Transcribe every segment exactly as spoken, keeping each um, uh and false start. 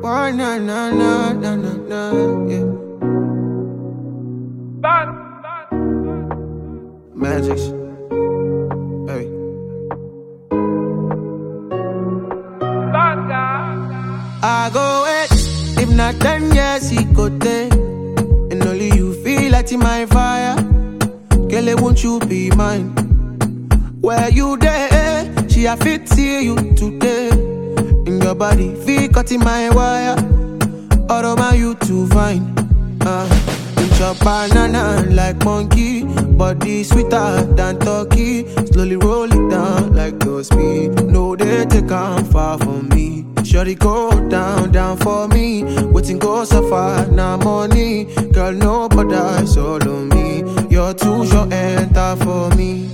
Why na na na na na na, yeah. Magic, hey. I go wait, if not ten years he go take, and only you feel like in my fire. Girl, won't you be mine? Where you there? She a fit see you today. In your body, feel cut in my wire. All over you to find. Uh, Eat your banana like monkey. Body sweeter than turkey. Slowly roll it down like those speed. No, they take on far from me. Shorty go down, down for me. Waiting go so far, now money. Girl, nobody is all on me. You're too short, enter for me.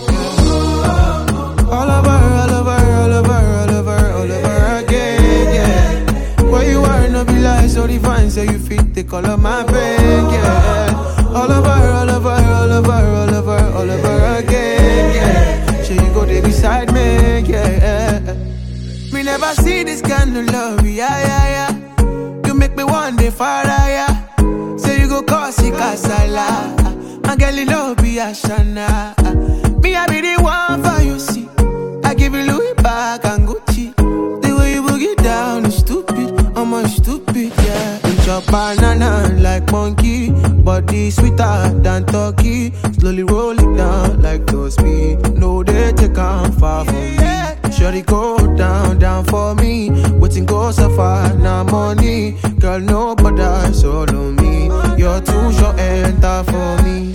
All over, all over, all over, all over, all over again, yeah. Where you are, no be like so divine. Say you fit the color my brain, yeah. All over, all over, all over, all over, all over again, yeah. Sure you go there beside me, yeah. Me never see this kind of love, yeah, yeah, yeah. You make me one day far higher. Say you go cause it casala. And girl, you know be a shana. Me I be the one for you, see. I give you Louis back and Gucci. The way you boogie down is stupid. I'm a stupid, yeah. Eat your banana like monkey. Body sweeter than turkey. Slowly roll it down like those speed. No, they take on far from me. Shorty go down, down for me. Waiting go so far, now money. Girl, nobody is all on me. You're too short, enter for me.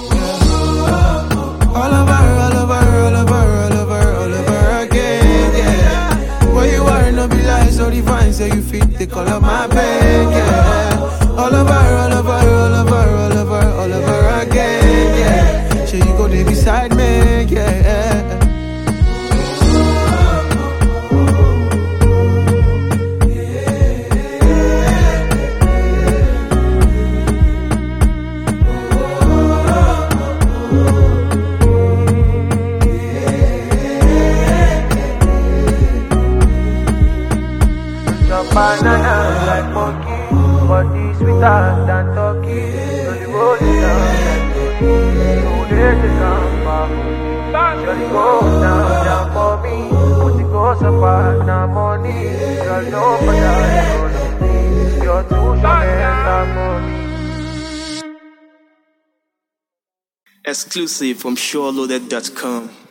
All over, all over, all over, all over, all over again, yeah. Where you are, no be like so divine. Say you fit the color my bed, yeah. All over, all over, all over, all over, all over again, yeah. Sure you go there beside me, yeah. Banana like monkey, body sweeter than turkey. Slowly roll it down like turkey. No day to come back. Shorty go down, down for me. Put it go so far, now money. Girl, nobody is all of me. You're too short and money. Exclusive from Sure Loaded dot com.